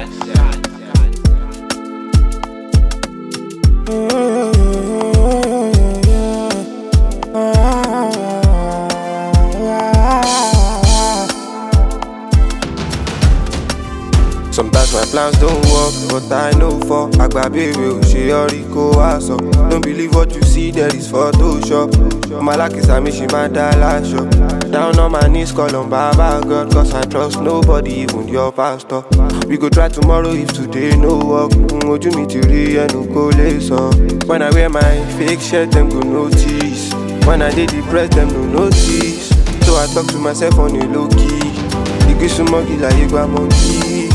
Sometimes my plans don't work, but I know for Agbabe will she already go ass up. Don't believe what you see, there is Photoshop. My luck is I miss you, my dollar shop. Down on my knees, call on Baba God, cause I trust nobody, even your pastor. We go try tomorrow if today no work. Oju mi ti ri enu ko le so. When I wear my fake shirt, them go notice. When I dey depressed, them no notice. So I talk to myself on a low key. Igisu monkey like Igba monkey.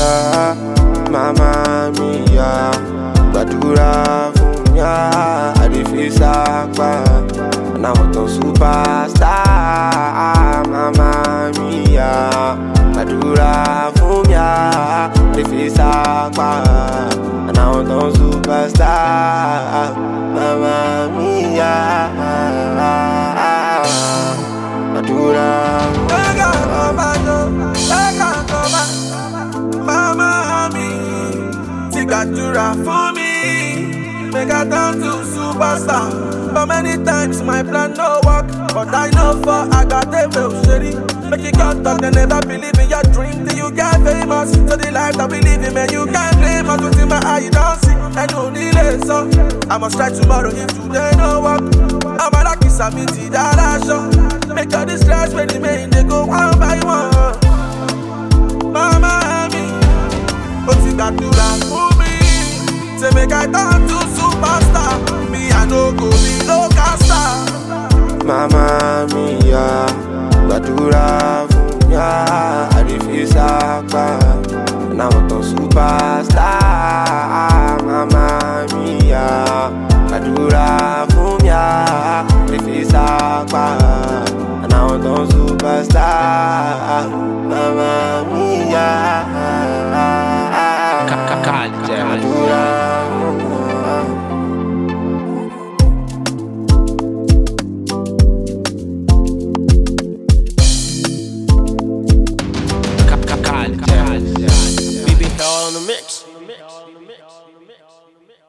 Mama mia, gbàdúrà fún ya, I dey face àpá, and I want a superstar. Mama mia, gbàdúrà fún ya, I dey face àpá, and I want a superstar. Mama mia, gbàdúrà fún ya. Mama mi, ti gbàdúrà fún mi, make I turn to superstar. But many times my plan no work, but I know for Agbabe will shady. Make you can't talk, they never believe in your dream till you get famous. So the life that we live in, man, you can't blame us. What's in my eye, you don't see, and no delay, so I must try tomorrow if today no work. I'm a lucky Samiti that I show. Make all the stress when they make they go one by one. Mama mi, ó ti gbàdúrà fún mi. Say make I turn to superstar. Me I no go be local star. Mama mia, gbàdúrà fún ya, I dey face àpá, and I want a superstar. Mama mia, gbàdúrà fún ya, I dey face àpá, and I want a superstar.